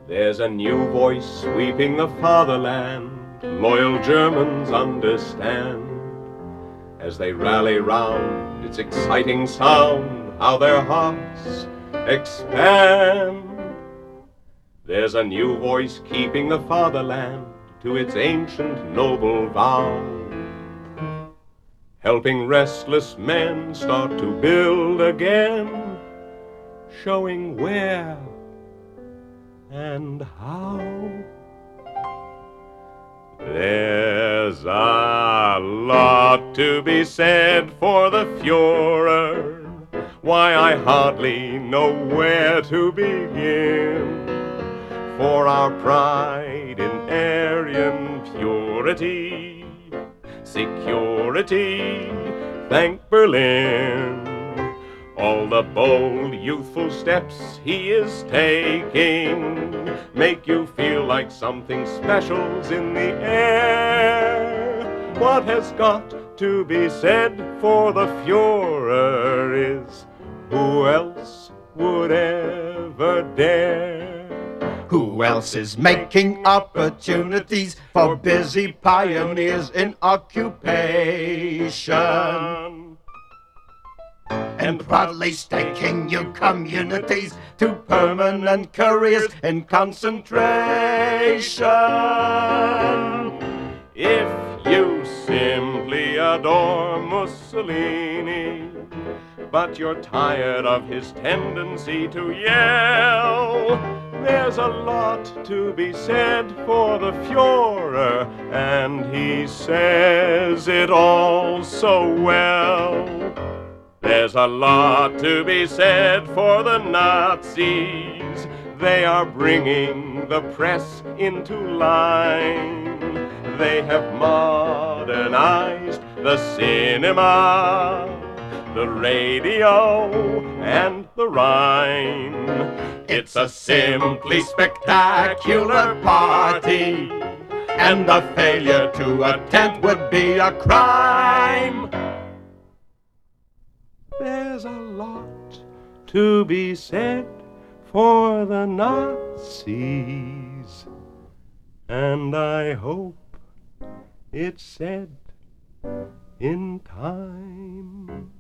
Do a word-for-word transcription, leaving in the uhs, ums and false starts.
There's a new voice sweeping the fatherland, loyal Germans understand. As they rally round its exciting sound, how their hearts expand. There's a new voice keeping the fatherland to its ancient noble vow, helping restless men start to build again, showing where and how. There's a lot to be said for the Führer, why I hardly know where to begin. For our pride in Aryan purity, security, thank Berlin. All the bold, youthful steps he is taking make you feel like something special's in the air. What has got to be said for the Führer is, who else would ever dare? Who else is making opportunities for busy pioneers in occupation? And proudly staking new communities to permanent careers in concentration. If you simply adore Mussolini, but you're tired of his tendency to yell, there's a lot to be said for the Führer, and he says it all so well. There's a lot to be said for the Nazis. They are bringing the press into line. They have modernized the cinema, the radio, and the Rhine. It's a simply spectacular party, and a failure to attend would be a crime. There's a lot to be said for the Nazis, and I hope it's said in time.